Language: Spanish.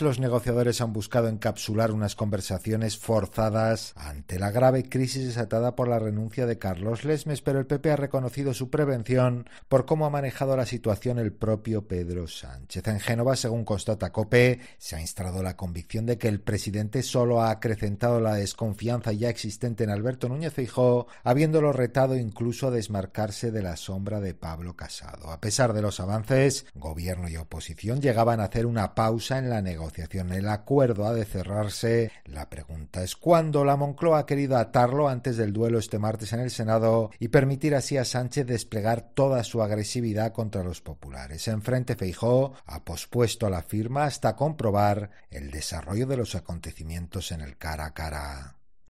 Los negociadores han buscado encapsular unas conversaciones forzadas ante la grave crisis desatada por la renuncia de Carlos Lesmes, pero el PP ha reconocido su prevención por cómo ha manejado la situación el propio Pedro Sánchez. En Génova, según constata COPE, se ha instalado la convicción de que el presidente solo ha acrecentado la desconfianza ya existente en Alberto Núñez Feijóo, habiéndolo retado incluso a desmarcarse de la sombra de Pablo Casado. A pesar de los avances, gobierno y oposición llegaban a hacer una pausa en la negociación. El acuerdo ha de cerrarse. La pregunta es cuándo. La Moncloa ha querido atarlo antes del duelo este martes en el Senado y permitir así a Sánchez desplegar toda su agresividad contra los populares. En frente, Feijóo ha pospuesto la firma hasta comprobar el desarrollo de los acontecimientos en el cara a cara.